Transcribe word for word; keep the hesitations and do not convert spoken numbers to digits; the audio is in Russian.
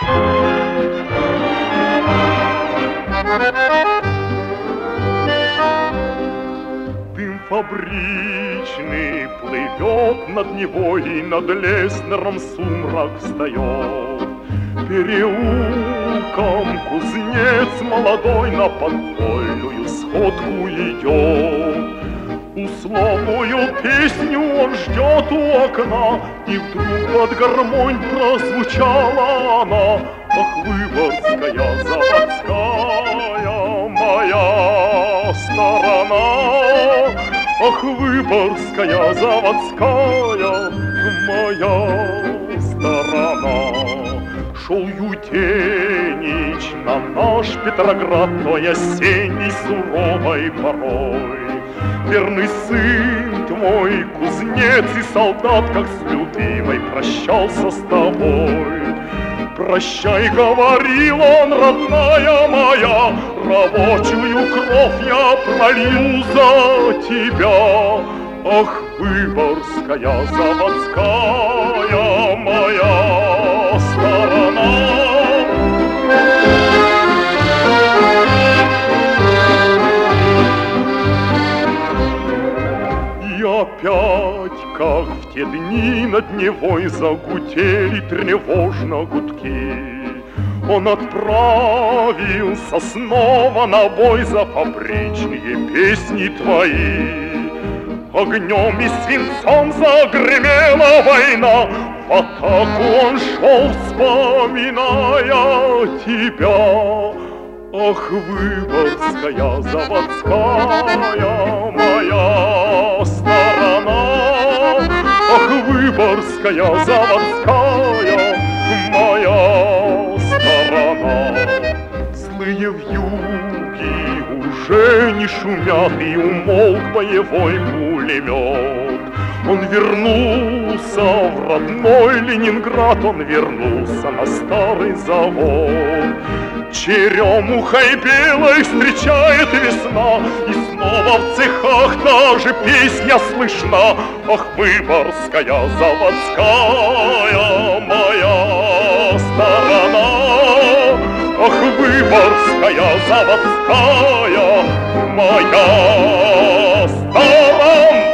Дым фабричный плывет над Невой, и над Леснером сумрак встает. Переулком кузнец молодой на подпольную сходку идет. Условную песню он ждет у окна, и вдруг под гармонь прозвучала она. Ах, Выборгская заводская, моя сторона! Ах, Выборгская заводская, моя сторона! Шел Ютенич на наш Петроград той осенней суровой порой. Верный сын твой, кузнец и солдат, как с любимой прощался с тобой. Прощай, говорил он, родная моя, рабочую кровь я пролил за тебя. Ах, Выборгская заводская, моя сторона! И опять, как в те дни над Невой, загудели тревожно гудки. Он отправился снова на бой за фабричные песни твои. Огнем и свинцом загремела война, в атаку он шел, вспоминая тебя. Ах, Выборгская заводская, моя сторона! Ах, Выборгская заводская, моя сторона! Злые вьюги уже не шумят, и умолк боевой пулемет. Он вернулся в родной Ленинград, он вернулся на старый завод. Черемухой белой встречает весна, и снова в цехах та же песня слышна. Ах, Выборгская заводская, моя сторона! Ах, Выборгская заводская, моя сторона!